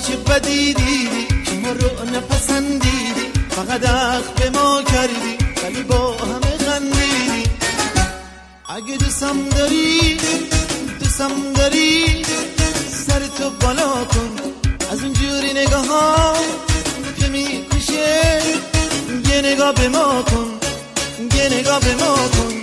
چه بدی دیدی که ما رو نپسندیدی، فقط عقل به ما کردی ولی با همه خندیدی. اگه دوستم داری سر تو بالا کن، از اون جوری نگاه ها که میکشه. یه نگاه به ما کن، یه نگاه به ما کن.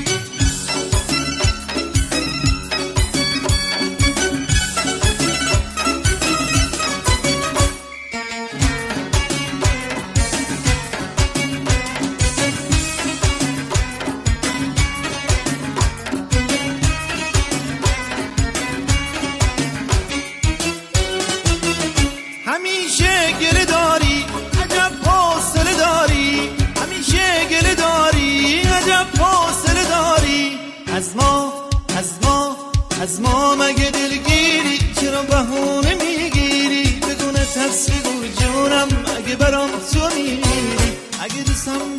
همیشه گله داری عجب حوصله داری، همیشه گله داری عجب حوصله داری. از ما مگه دلگیری؟ چرا بهونه میگیری؟ بگو نترس بگو جونم اگه برام تو میمیری. اگه دوستم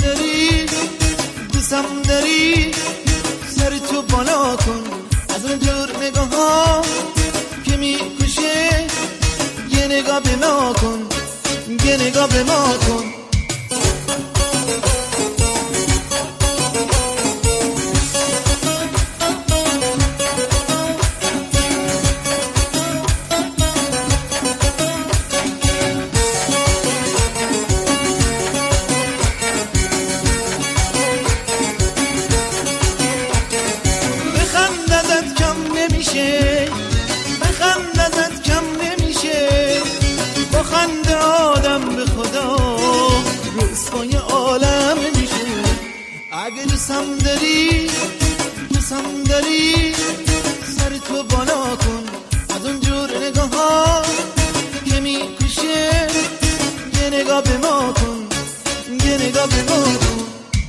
داری سر تو بالا کن، از اون جور نگاه ها که میکشه. یه نگاه به ما کن، یه نگاه به ما کن. بخند ازت کم نمیشه، بخند ازت کم نمیشه. با خنده آدم به خدا رسوای عالم میشه. اگه دوستم داری سر تو بالا کن، از اون جور نگاه ها که میکشه. یه نگاه به ما کن، یه نگاه به ما کن.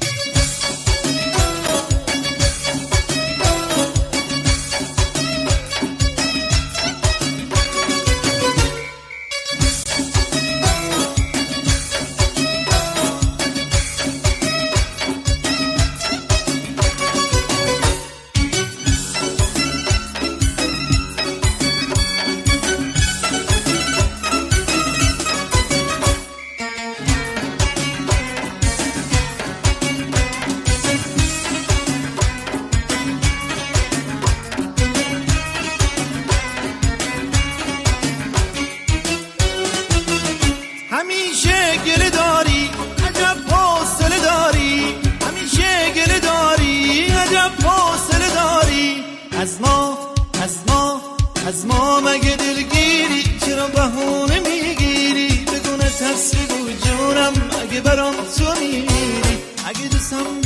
همیشه گله داری عجب حوصله داری، همیشه گله داری عجب حوصله داری. از ما مگه دلگیری؟ چرا بهونه میگیری؟ بگو نترس بگو جونم اگه برام تو میمیری. اگه دوستم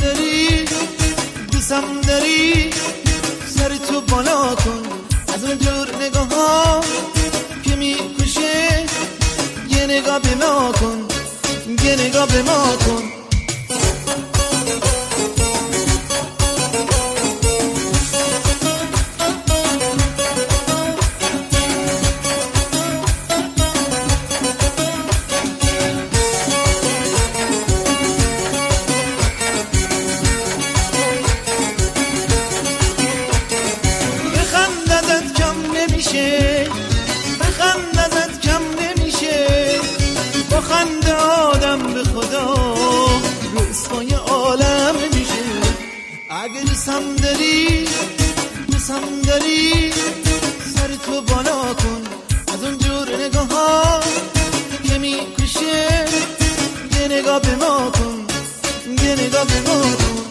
داری سر تو بالا کن، از اون جور نگاه ها که میکشه. یه نگاه به ما کن، یه نگاه به ما کن. بخند ازت کم نمیشه، بخند ازت کم نمیشه. با خنده آدم به خدا رسوای عالم میشه. اگه دوستم داری سر تو بالا کن، از اون جور نگاه ها که میکشه. یه نگاه به ما کن، یه نگاه به ما کن.